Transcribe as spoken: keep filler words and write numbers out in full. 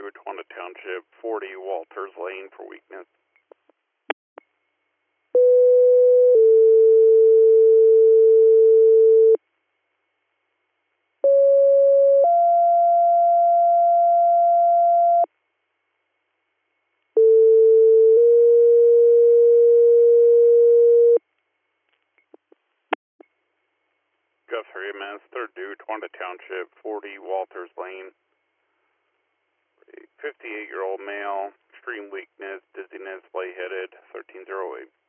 due, Tawanda Township, forty Walters Lane for weakness. Guthrie M S, third due, Tawanda Township, forty Walters Lane. fifty-eight-year-old male, extreme weakness, dizziness, lightheaded, thirteen oh eight.